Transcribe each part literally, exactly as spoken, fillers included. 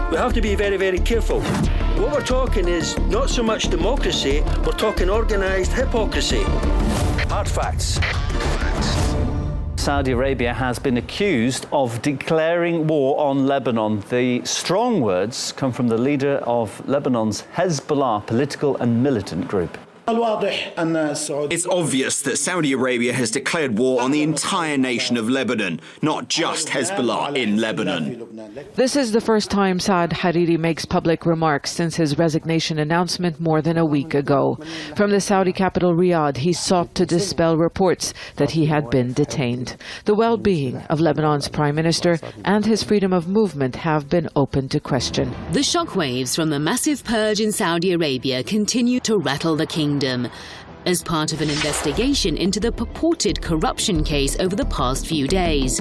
we have to be very, very careful. What we're talking is not so much democracy, we're talking organised hypocrisy. Hard facts. Saudi Arabia has been accused of declaring war on Lebanon. The strong words come from the leader of Lebanon's Hezbollah political and militant group. It's obvious that Saudi Arabia has declared war on the entire nation of Lebanon, not just Hezbollah in Lebanon. This is the first time Saad Hariri makes public remarks since his resignation announcement more than a week ago. From the Saudi capital Riyadh, he sought to dispel reports that he had been detained. The well-being of Lebanon's prime minister and his freedom of movement have been open to question. The shockwaves from the massive purge in Saudi Arabia continue to rattle the kingdom. As part of an investigation into the purported corruption case over the past few days.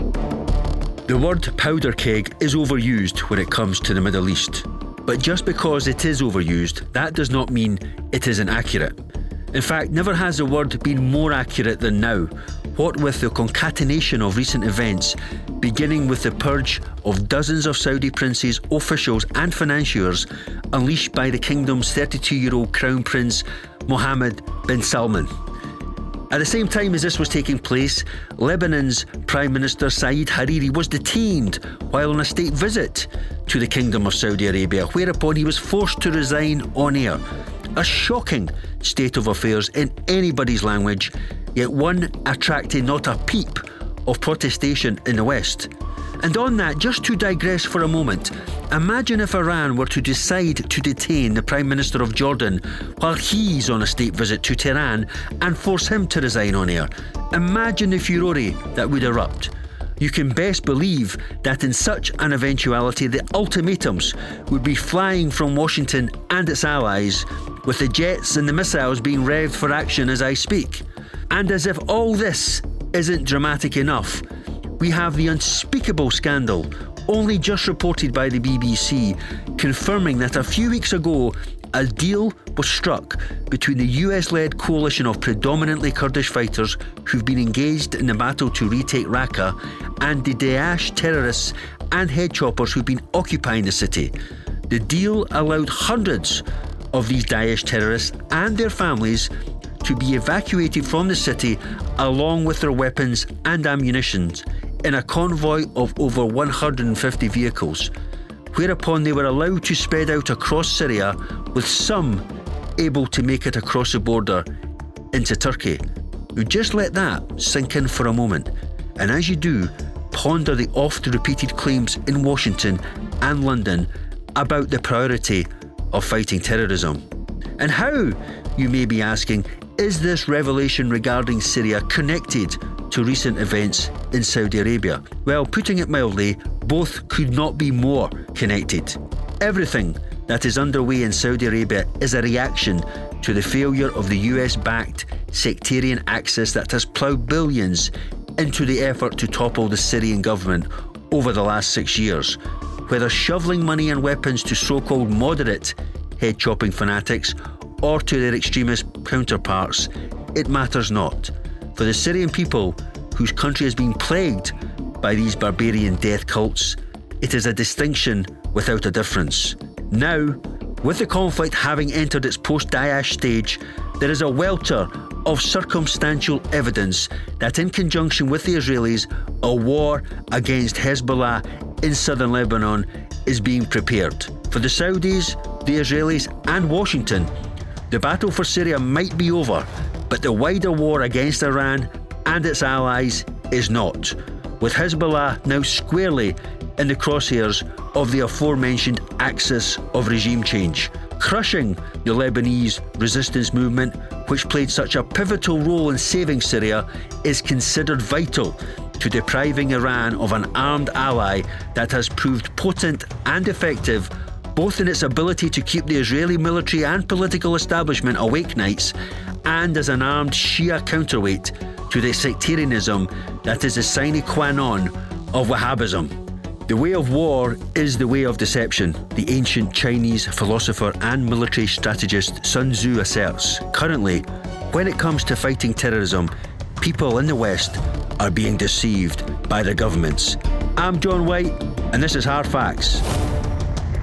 The word powder keg is overused when it comes to the Middle East. But just because it is overused, that does not mean it isn't accurate. In fact, never has the word been more accurate than now. What with the concatenation of recent events, beginning with the purge of dozens of Saudi princes, officials and financiers unleashed by the kingdom's thirty-two-year-old Crown Prince Mohammed bin Salman. At the same time as this was taking place, Lebanon's Prime Minister Saad Hariri was detained while on a state visit to the Kingdom of Saudi Arabia, whereupon he was forced to resign on air. A shocking state of affairs in anybody's language, yet one attracting not a peep of protestation in the West. And on that, just to digress for a moment, imagine if Iran were to decide to detain the Prime Minister of Jordan while he's on a state visit to Tehran and force him to resign on air. Imagine the furore that would erupt. You can best believe that in such an eventuality, the ultimatums would be flying from Washington and its allies, with the jets and the missiles being revved for action as I speak. And as if all this isn't dramatic enough, we have the unspeakable scandal, only just reported by the B B C, confirming that a few weeks ago a deal was struck between the U S-led coalition of predominantly Kurdish fighters who've been engaged in the battle to retake Raqqa and the Daesh terrorists and head choppers who've been occupying the city. The deal allowed hundreds of these Daesh terrorists and their families to be evacuated from the city along with their weapons and ammunition in a convoy of over one hundred fifty vehicles, whereupon they were allowed to spread out across Syria, with some able to make it across the border into Turkey. You just let that sink in for a moment, and as you do, ponder the oft-repeated claims in Washington and London about the priority of fighting terrorism. And how, you may be asking, is this revelation regarding Syria connected to recent events in Saudi Arabia? Well, putting it mildly, both could not be more connected. Everything that is underway in Saudi Arabia is a reaction to the failure of the U S-backed sectarian axis that has ploughed billions into the effort to topple the Syrian government over the last six years. Whether shoveling money and weapons to so-called moderate head-chopping fanatics or to their extremist counterparts, it matters not. For the Syrian people, whose country has been plagued by these barbarian death cults, it is a distinction without a difference. Now, with the conflict having entered its post-Daesh stage, there is a welter of circumstantial evidence that in conjunction with the Israelis, a war against Hezbollah in southern Lebanon is being prepared. For the Saudis, the Israelis and Washington, the battle for Syria might be over, but the wider war against Iran and its allies is not, with Hezbollah now squarely in the crosshairs of the aforementioned axis of regime change, crushing the Lebanese resistance movement, which played such a pivotal role in saving Syria, is considered vital to depriving Iran of an armed ally that has proved potent and effective both in its ability to keep the Israeli military and political establishment awake nights and as an armed Shia counterweight to the sectarianism that is the sine qua non of Wahhabism. The way of war is the way of deception, the ancient Chinese philosopher and military strategist Sun Tzu asserts. Currently, when it comes to fighting terrorism, people in the West are being deceived by their governments. I'm John White, and this is Hard Facts.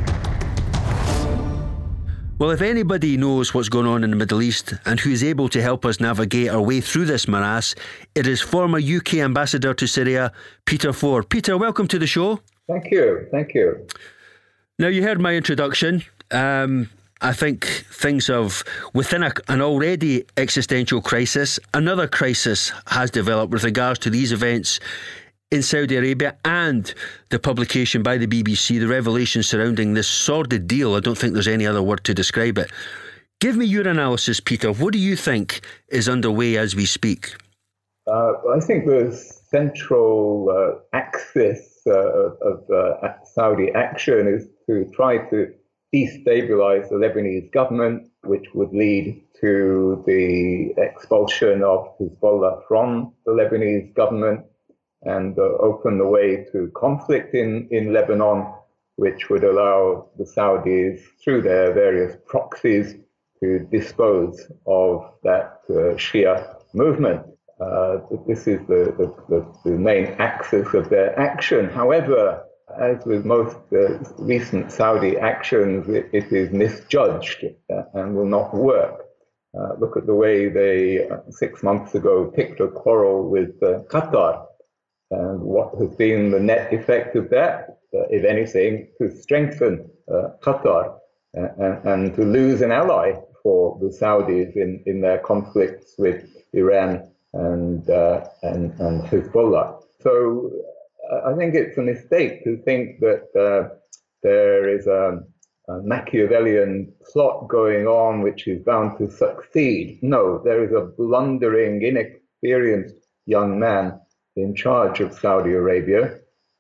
Well, if anybody knows what's going on in the Middle East and who is able to help us navigate our way through this morass, it is former U K Ambassador to Syria, Peter Ford. Peter, welcome to the show. Thank you. Thank you. Now, you heard my introduction. Um, I think things have, within a, an already existential crisis, another crisis has developed with regards to these events in Saudi Arabia and the publication by the B B C, the revelations surrounding this sordid deal. I don't think there's any other word to describe it. Give me your analysis, Peter. What do you think is underway as we speak? Uh, I think the central uh, axis uh, of uh, Saudi action is to try to destabilize the Lebanese government, which would lead to the expulsion of Hezbollah from the Lebanese government, and uh, open the way to conflict in, in Lebanon, which would allow the Saudis, through their various proxies, to dispose of that uh, Shia movement. Uh, this is the, the, the, the main axis of their action. However, as with most uh, recent Saudi actions, it, it is misjudged uh, and will not work. Uh, look at the way they, uh, six months ago, picked a quarrel with uh, Qatar. And what has been the net effect of that, uh, if anything, to strengthen uh, Qatar uh, and, and to lose an ally for the Saudis in, in their conflicts with Iran and, uh, and, and Hezbollah. So uh, I think it's a mistake to think that uh, there is a, a Machiavellian plot going on which is bound to succeed. No, there is a blundering, inexperienced young man in charge of Saudi Arabia,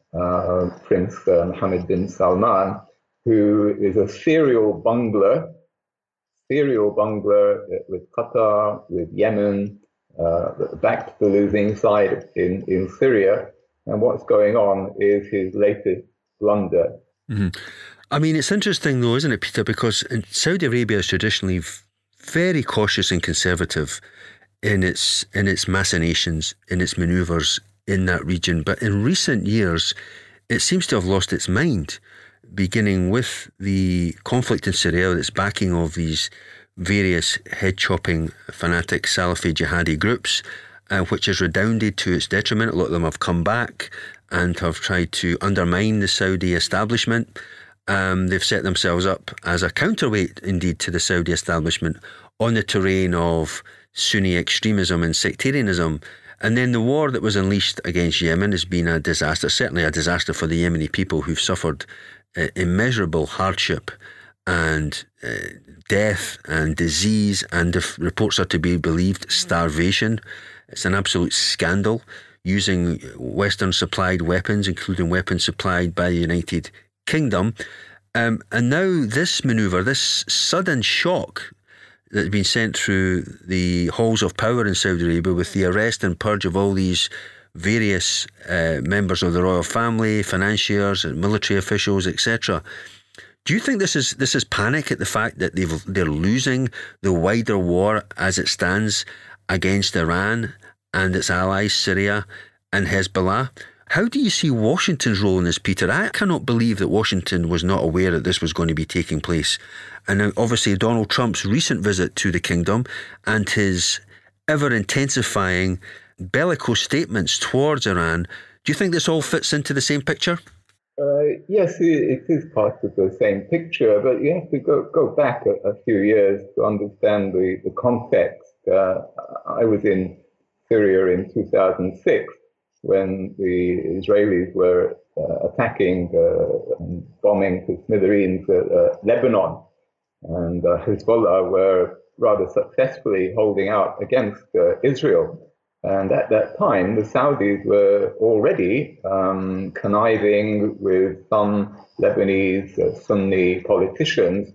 uh, Prince uh, Mohammed bin Salman, who is a serial bungler, serial bungler with Qatar, with Yemen, uh, back to the losing side in, in Syria. And what's going on is his latest blunder. Mm-hmm. I mean, it's interesting though, isn't it, Peter? Because Saudi Arabia is traditionally very cautious and conservative in its in its machinations, in its manoeuvres in that region. But in recent years, it seems to have lost its mind, beginning with the conflict in Syria, its backing of these various head-chopping fanatic Salafi jihadi groups, uh, which has redounded to its detriment. A lot of them have come back and have tried to undermine the Saudi establishment. Um, they've set themselves up as a counterweight, indeed, to the Saudi establishment on the terrain of Sunni extremism and sectarianism. And then the war that was unleashed against Yemen has been a disaster, certainly a disaster for the Yemeni people who've suffered uh, immeasurable hardship and uh, death and disease, and if reports are to be believed, starvation. It's an absolute scandal, using Western supplied weapons, including weapons supplied by the United Kingdom. Um, and now this manoeuvre, this sudden shock that's been sent through the halls of power in Saudi Arabia with the arrest and purge of all these various uh, members of the royal family, financiers, military officials, et cetera. Do you think this is this is panic at the fact that they've, they're losing the wider war as it stands against Iran and its allies, Syria and Hezbollah? How do you see Washington's role in this, Peter? I cannot believe that Washington was not aware that this was going to be taking place. And now, obviously, Donald Trump's recent visit to the kingdom and his ever-intensifying bellicose statements towards Iran, do you think this all fits into the same picture? Uh, yes, it, it is part of the same picture, but you have to go, go back a, a few years to understand the, the context. Uh, I was in Syria in two thousand six when the Israelis were uh, attacking uh, and bombing to smithereens uh, uh, Lebanon, and uh, Hezbollah were rather successfully holding out against uh, Israel. And at that time, the Saudis were already um, conniving with some Lebanese uh, Sunni politicians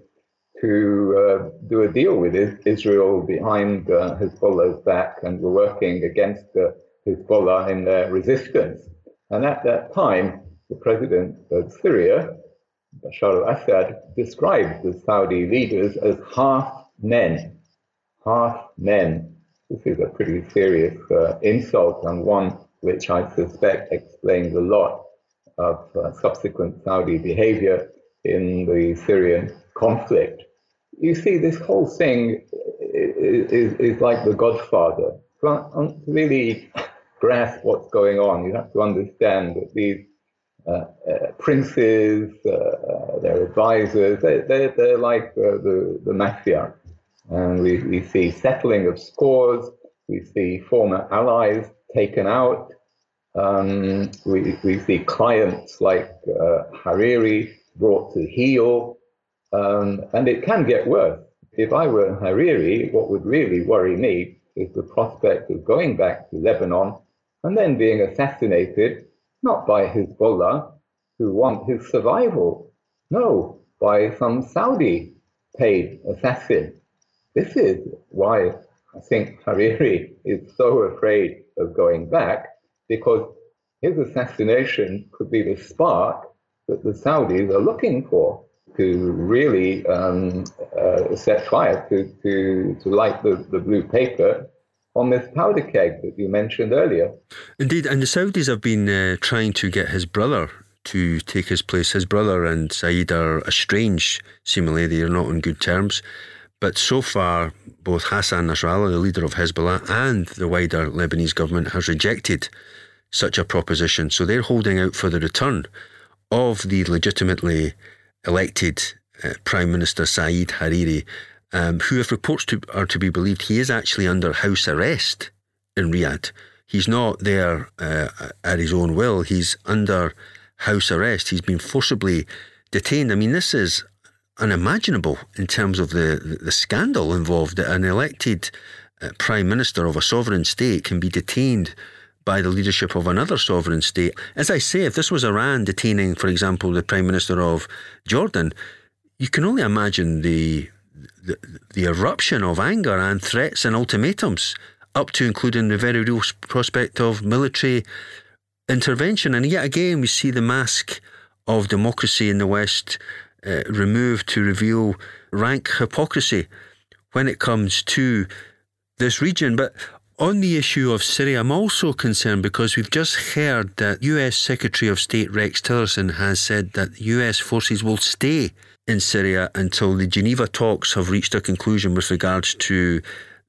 to uh, do a deal with Israel behind uh, Hezbollah's back, and were working against uh, Hezbollah in their resistance. And at that time, the president of Syria, Bashar al-Assad, described the Saudi leaders as half men, half men. This is a pretty serious uh, insult, and one which I suspect explains a lot of uh, subsequent Saudi behavior in the Syrian conflict. you see, this whole thing is, is, is like The Godfather. To really grasp what's going on, you have to understand that these uh, uh, princes, uh, uh, their advisors, they, they're, they're like uh, the, the mafia. And we, we see settling of scores, we see former allies taken out, um, we, we see clients like uh, Hariri brought to heel, um, and it can get worse. If I were Hariri, what would really worry me is the prospect of going back to Lebanon and then being assassinated, not by Hezbollah, who want his survival, no, by some Saudi-paid assassin. This is why I think Hariri is so afraid of going back, because his assassination could be the spark that the Saudis are looking for to really um, uh, set fire, to, to, to light the, the blue paper on this powder keg that you mentioned earlier. Indeed, and the Saudis have been uh, trying to get his brother to take his place. His brother and Saeed are estranged, seemingly they are not on good terms. But so far, both Hassan Nasrallah, the leader of Hezbollah, and the wider Lebanese government has rejected such a proposition. So they're holding out for the return of the legitimately elected uh, Prime Minister Saeed Hariri, um, who, if reports to, are to be believed, he is actually under house arrest in Riyadh. He's not there uh, at his own will. He's under house arrest. He's been forcibly detained. I mean, this is unimaginable in terms of the, the scandal involved, that an elected uh, Prime Minister of a sovereign state can be detained by the leadership of another sovereign state. As I say, if this was Iran detaining, for example, the Prime Minister of Jordan, you can only imagine the, the, the eruption of anger and threats and ultimatums, up to including the very real prospect of military intervention. And yet again, we see the mask of democracy in the West Uh, removed to reveal rank hypocrisy when it comes to this region. But on the issue of Syria, I'm also concerned because we've just heard that U S Secretary of State Rex Tillerson has said that U S forces will stay in Syria until the Geneva talks have reached a conclusion with regards to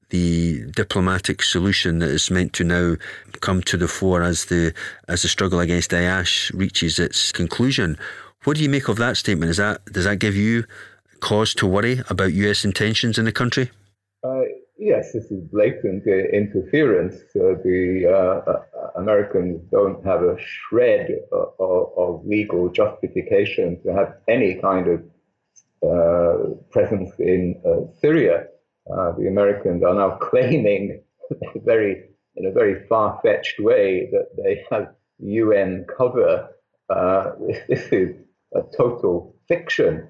the diplomatic solution that is meant to now come to the fore as the as the struggle against Daesh reaches its conclusion. What do you make of that statement? Is that does that give you cause to worry about U S intentions in the country? Uh, yes, this is blatant uh, interference. Uh, the uh, uh, Americans don't have a shred of, of, of legal justification to have any kind of uh, presence in uh, Syria. Uh, the Americans are now claiming very, in a very far-fetched way that they have U N cover. Uh, this is a total fiction,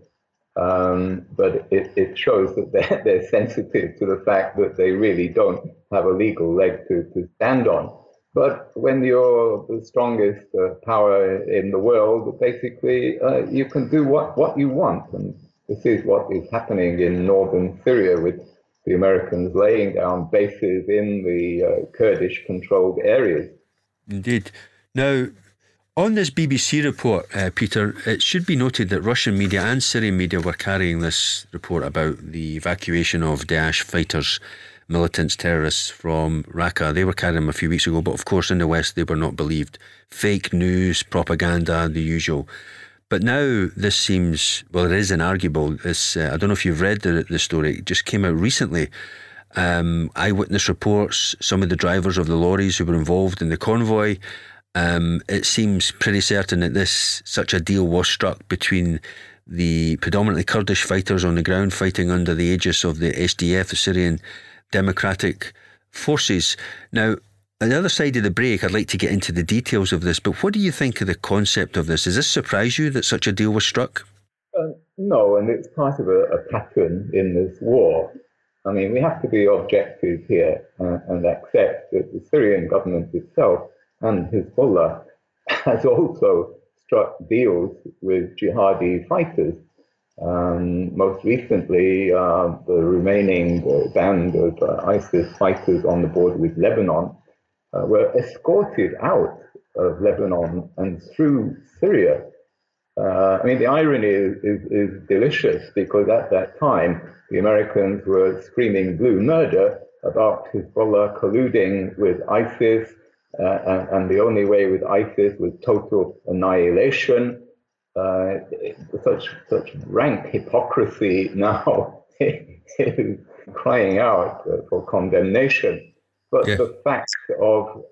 um, but it, it shows that they're, they're sensitive to the fact that they really don't have a legal leg to, to stand on. But when you're the strongest uh, power in the world, basically uh, you can do what, what you want. And this is what is happening in northern Syria, with the Americans laying down bases in the uh, Kurdish-controlled areas. Indeed. Now, on this B B C report, uh, Peter, it should be noted that Russian media and Syrian media were carrying this report about the evacuation of Daesh fighters, militants, terrorists from Raqqa. They were carrying them a few weeks ago, but of course in the West they were not believed. Fake news, propaganda, the usual. But now this seems, well, it is inarguable. This, uh, I don't know if you've read the, the story. It just came out recently. Um, eyewitness reports, some of the drivers of the lorries who were involved in the convoy. Um, it seems pretty certain that this such a deal was struck between the predominantly Kurdish fighters on the ground fighting under the aegis of the S D F, the Syrian Democratic Forces. Now, on the other side of the break, I'd like to get into the details of this, but what do you think of the concept of this? Does this surprise you that such a deal was struck? Uh, no, and it's part of a, a pattern in this war. I mean, we have to be objective here uh, and accept that the Syrian government itself and Hezbollah has also struck deals with jihadi fighters. Um, most recently, uh, the remaining uh, band of uh, ISIS fighters on the border with Lebanon uh, were escorted out of Lebanon and through Syria. Uh, I mean, the irony is, is, is delicious because at that time, the Americans were screaming blue murder about Hezbollah colluding with ISIS, uh, and, and the only way with ISIS was total annihilation. Uh, such such rank hypocrisy now is crying out for condemnation. But yeah. the fact of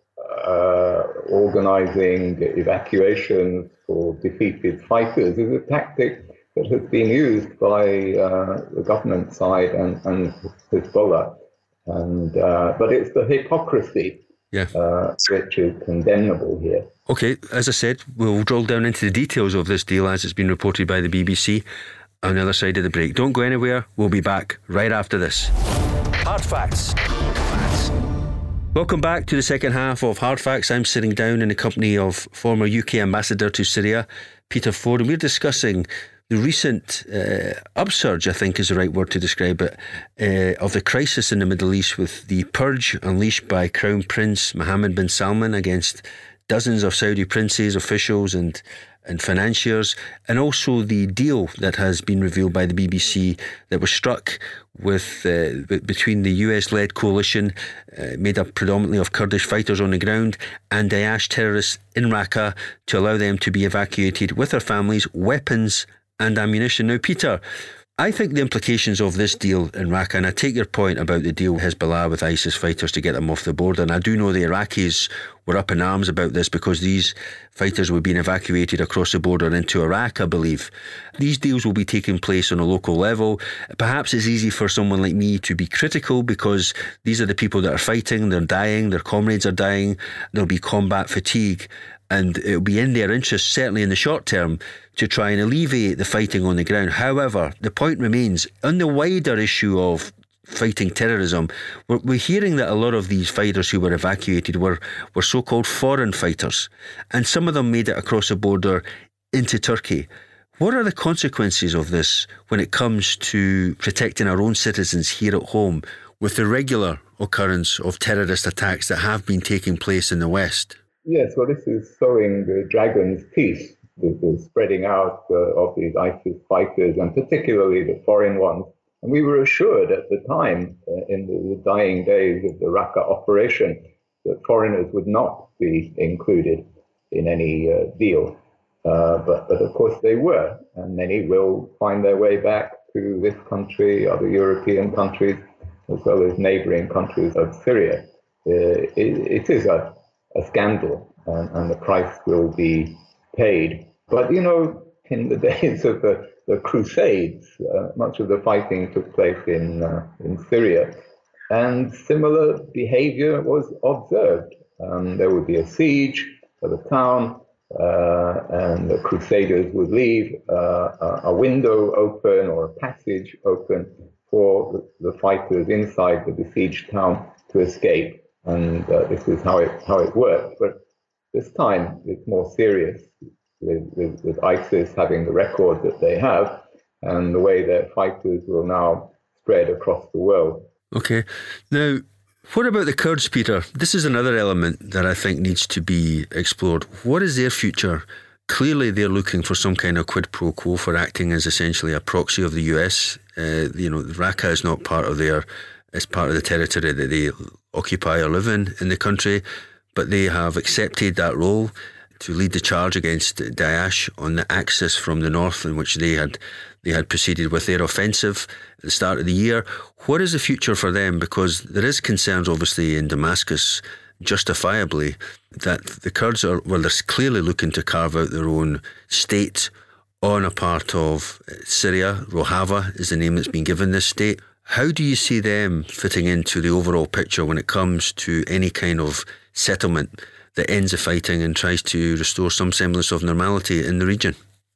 uh, organizing evacuations for defeated fighters is a tactic that has been used by uh, the government side and, and Hezbollah. And uh, but it's the hypocrisy yeah. uh, which is condemnable here. Okay, as I said, we'll drill down into the details of this deal as it's been reported by the B B C on the other side of the break. Don't go anywhere. We'll be back right after this. Hard Facts. Facts. Welcome back to the second half of Hard Facts. I'm sitting down in the company of former U K Ambassador to Syria, Peter Ford, and we're discussing the recent uh, upsurge, I think is the right word to describe it, uh, of the crisis in the Middle East with the purge unleashed by Crown Prince Mohammed bin Salman against dozens of Saudi princes, officials and and financiers, and also the deal that has been revealed by the B B C that was struck with uh, between the U S-led coalition uh, made up predominantly of Kurdish fighters on the ground and Daesh terrorists in Raqqa to allow them to be evacuated with their families, weapons and ammunition. Now, Peter, I think the implications of this deal in Raqqa, and I take your point about the deal with Hezbollah with ISIS fighters to get them off the border, and I do know the Iraqis were up in arms about this because these fighters were being evacuated across the border into Iraq, I believe. These deals will be taking place on a local level. Perhaps it's easy for someone like me to be critical because these are the people that are fighting, they're dying, their comrades are dying, there'll be combat fatigue. And it'll be in their interest, certainly in the short term, to try and alleviate the fighting on the ground. However, the point remains, on the wider issue of fighting terrorism, we're, we're hearing that a lot of these fighters who were evacuated were, were so-called foreign fighters. And some of them made it across the border into Turkey. What are the consequences of this when it comes to protecting our own citizens here at home with the regular occurrence of terrorist attacks that have been taking place in the West? Yes, well, this is sowing the dragon's teeth, the, the spreading out uh, of these ISIS fighters, and particularly the foreign ones. And we were assured at the time, uh, in the, the dying days of the Raqqa operation, that foreigners would not be included in any uh, deal. Uh, but, but of course they were, and many will find their way back to this country, other European countries, as well as neighboring countries of Syria. Uh, it, it is a a scandal, and, and the price will be paid. But, you know, in the days of the, the Crusades, uh, much of the fighting took place in, uh, in Syria, and similar behavior was observed. Um, there would be a siege of the town, uh, and the Crusaders would leave uh, a window open or a passage open for the, the fighters inside the besieged town to escape. And uh, this is how it how it worked. But this time it's more serious with, with, with ISIS having the record that they have and the way their fighters will now spread across the world. Okay. Now, what about the Kurds, Peter? This is another element that I think needs to be explored. What is their future? Clearly, they're looking for some kind of quid pro quo for acting as essentially a proxy of the U S. Uh, you know, Raqqa is not part of their... It's part of the territory that they occupy or live in in the country, but they have accepted that role to lead the charge against Daesh on the axis from the north, in which they had they had proceeded with their offensive at the start of the year. What is the future for them? Because there is concerns, obviously, in Damascus, justifiably, that the Kurds are, well, they're clearly looking to carve out their own state on a part of Syria. Rojava is the name that's been given this state. How do you see them fitting into the overall picture when it comes to any kind of settlement that ends the fighting and tries to restore some semblance of normality in the region?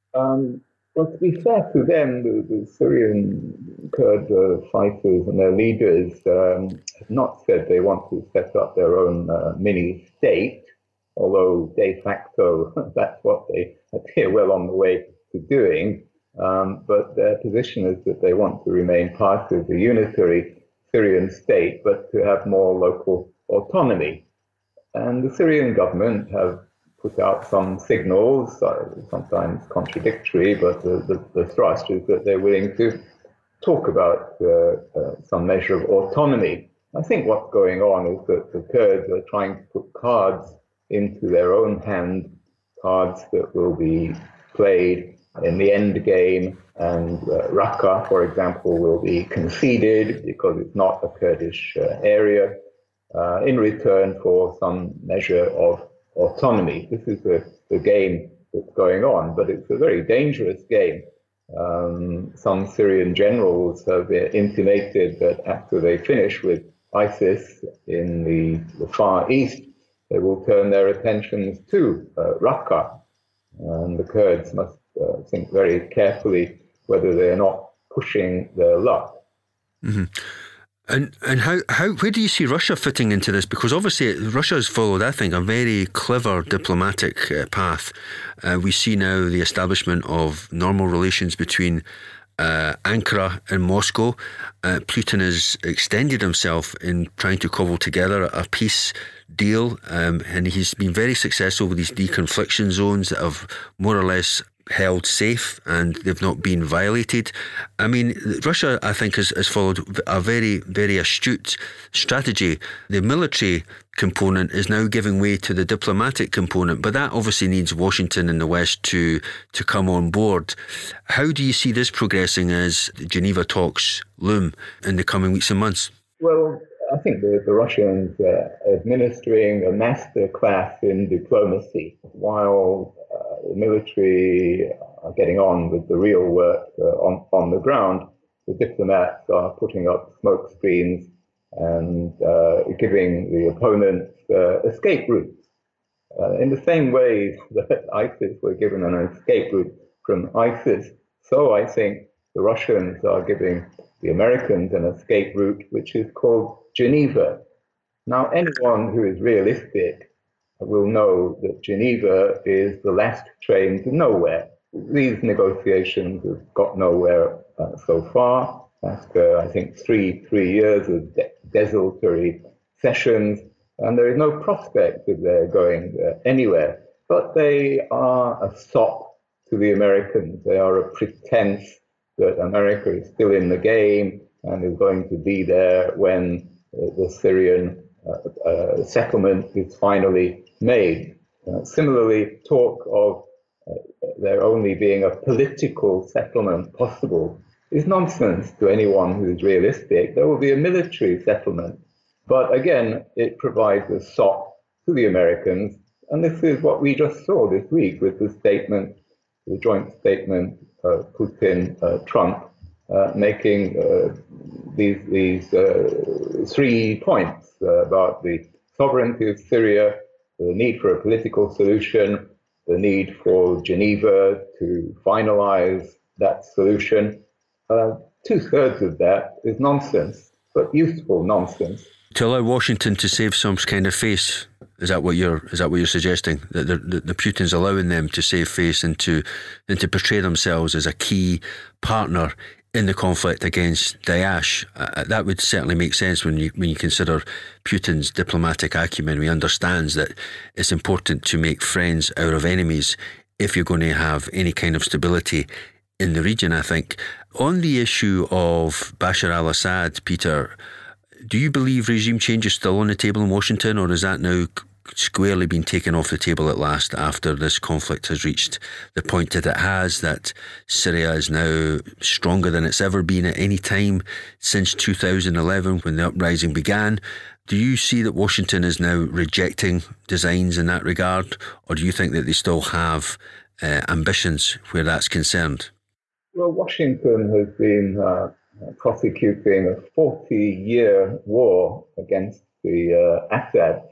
Um, well, to be fair to them, the, the Syrian Kurd uh, fighters and their leaders um, have not said they want to set up their own uh, mini state, although de facto that's what they appear well on the way to doing. Um, but their position is that they want to remain part of the unitary Syrian state, but to have more local autonomy. And the Syrian government have put out some signals, uh, sometimes contradictory, but the, the, the thrust is that they're willing to talk about uh, uh, some measure of autonomy. I think what's going on is that the Kurds are trying to put cards into their own hand, cards that will be played in the end game, and uh, Raqqa, for example, will be conceded because it's not a Kurdish uh, area, uh, in return for some measure of autonomy. This is the, the game that's going on, but it's a very dangerous game. Um, some Syrian generals have intimated that after they finish with ISIS in the, the Far East, they will turn their attentions to uh, Raqqa. And the Kurds must uh, think very carefully whether they're not pushing their luck. Mm-hmm. And and how, how where do you see Russia fitting into this? Because obviously Russia has followed, I think, a very clever diplomatic uh, path. Uh, we see now the establishment of normal relations between uh, Ankara and Moscow. Uh, Putin has extended himself in trying to cobble together a peace deal, um, and he's been very successful with these deconfliction zones that have more or less held safe and they've not been violated. I mean, Russia, I think, has, has followed a very, very astute strategy. The military component is now giving way to the diplomatic component, but that obviously needs Washington and the West to, to come on board. How do you see this progressing as the Geneva talks loom in the coming weeks and months? Well, I think the, the Russians are administering a master class in diplomacy, while uh, the military are getting on with the real work uh, on, on the ground. The diplomats are putting up smoke screens and uh, giving the opponents uh, escape routes. Uh, in the same way that ISIS were given an escape route from ISIS, so I think the Russians are giving the Americans an escape route, which is called Geneva. Now, anyone who is realistic will know that Geneva is the last train to nowhere. These negotiations have got nowhere uh, so far, after, I think, three, three years of de- desultory sessions, and there is no prospect of their going uh, anywhere. But they are a sop to the Americans. They are a pretense that America is still in the game and is going to be there when uh, the Syrian uh, uh, settlement is finally made. Uh, similarly, talk of uh, there only being a political settlement possible is nonsense to anyone who is realistic. There will be a military settlement. But again, it provides a sop to the Americans. And this is what we just saw this week with the statement, the joint statement of Putin, uh, Trump, uh, making uh, these, these uh, three points uh, about the sovereignty of Syria, the need for a political solution, the need for Geneva to finalize that solution. Uh, two-thirds of that is nonsense, but useful nonsense. To allow Washington to save some kind of face, is that what you're is that what you're suggesting? That the, the, the Putin's allowing them to save face and to and to portray themselves as a key partner in the conflict against Daesh. Uh, that would certainly make sense when you when you consider Putin's diplomatic acumen. He understands that it's important to make friends out of enemies if you're going to have any kind of stability in the region, I think. On the issue of Bashar al-Assad, Peter, do you believe regime change is still on the table in Washington, or has that now squarely been taken off the table at last after this conflict has reached the point that it has, that Syria is now stronger than it's ever been at any time since two thousand eleven when the uprising began? Do you see that Washington is now rejecting designs in that regard, or do you think that they still have uh, ambitions where that's concerned? Well, Washington has been uh, prosecuting a forty-year war against the uh, Assad,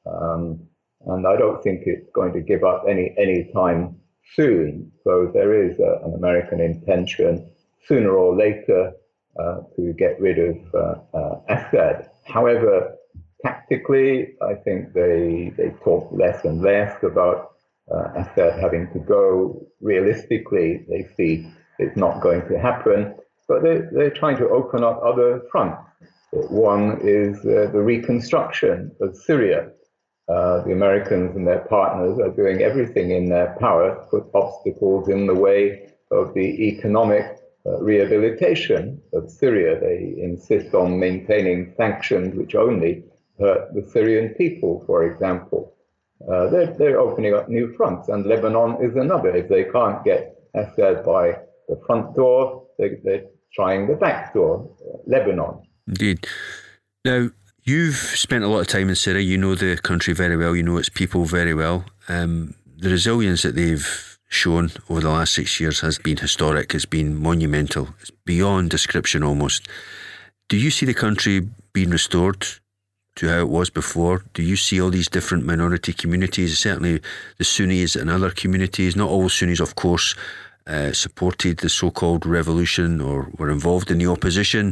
um, and I don't think it's going to give up any any time soon. So there is a, an American intention sooner or later uh, to get rid of uh, uh, Assad. However, tactically, I think they they talk less and less about uh, Assad having to go. Realistically, they see it's not going to happen, but they're, they're trying to open up other fronts. One is uh, the reconstruction of Syria. Uh, the Americans and their partners are doing everything in their power to put obstacles in the way of the economic uh, rehabilitation of Syria. They insist on maintaining sanctions which only hurt the Syrian people, for example. Uh, they're, they're opening up new fronts, and Lebanon is another. If they can't get Assad by the front door, they, they're trying the back door, uh, Lebanon. Indeed. Now, you've spent a lot of time in Syria. You know the country very well. You know its people very well. Um, the resilience that they've shown over the last six years has been historic. It's been monumental. It's beyond description almost. Do you see the country being restored to how it was before? Do you see all these different minority communities, certainly the Sunnis and other communities? Not all Sunnis, of course, uh, supported the so-called revolution or were involved in the opposition.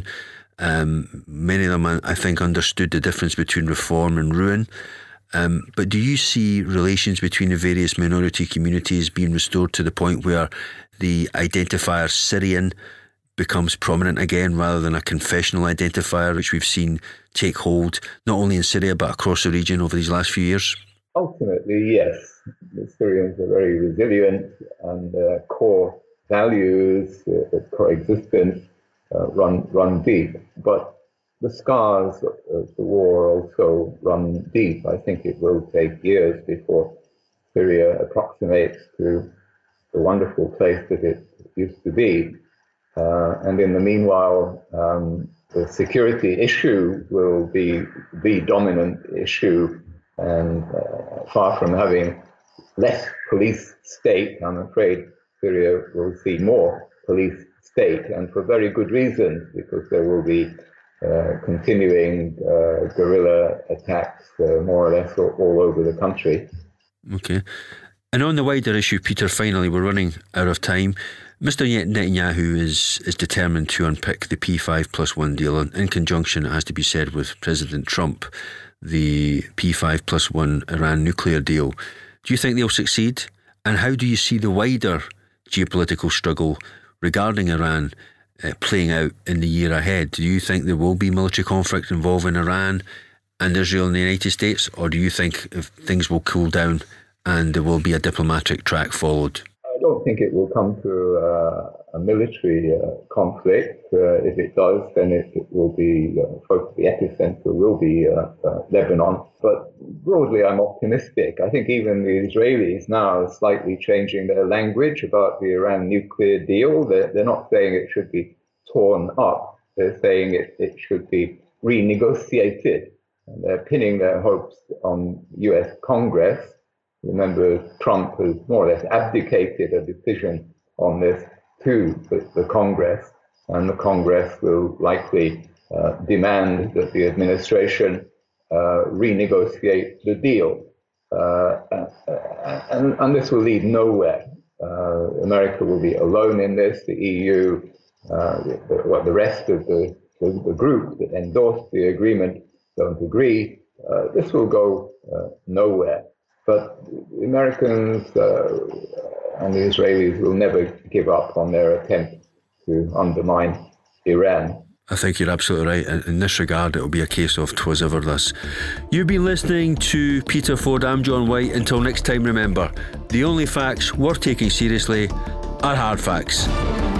Um, many of them, I think, understood the difference between reform and ruin. Um, but do you see relations between the various minority communities being restored to the point where the identifier Syrian becomes prominent again rather than a confessional identifier, which we've seen take hold not only in Syria but across the region over these last few years? Ultimately, yes. The Syrians are very resilient, and their core values uh, of coexistence uh, run run deep. But the scars of the war also run deep. I think it will take years before Syria approximates to the wonderful place that it used to be. Uh, and in the meanwhile, um, the security issue will be the dominant issue. And uh, far from having less police state, I'm afraid Syria will see more police state, and for very good reasons, because there will be uh, continuing uh, guerrilla attacks uh, more or less all, all over the country. Okay. And on the wider issue, Peter, finally, we're running out of time. Mister Netanyahu is, is determined to unpick the P five plus one deal in conjunction, it has to be said, with President Trump, the P five plus one Iran nuclear deal. Do you think they'll succeed? And how do you see the wider geopolitical struggle regarding Iran uh, playing out in the year ahead? Do you think there will be military conflict involving Iran and Israel and the United States? Or do you think if things will cool down and there will be a diplomatic track followed? I don't think it will come to uh, a military uh, conflict. Uh, if it does, then it, it will be, uh, first the epicenter will be uh, uh, Lebanon. But broadly, I'm optimistic. I think even the Israelis now are slightly changing their language about the Iran nuclear deal. They're, they're not saying it should be torn up. They're saying it, it should be renegotiated. And they're pinning their hopes on U S Congress. Remember, Trump has more or less abdicated a decision on this to the, the Congress, and the Congress will likely uh, demand that the administration uh, renegotiate the deal. Uh, and, and this will lead nowhere. Uh, America will be alone in this. The E U, uh, the, the, well, the rest of the, the, the group that endorsed the agreement don't agree. Uh, this will go uh, nowhere. But the Americans uh, and the Israelis will never give up on their attempt to undermine Iran. I think you're absolutely right. In this regard, it'll be a case of 'twas ever thus. You've been listening to Peter Ford. I'm John White. Until next time, remember, the only facts worth taking seriously are hard facts.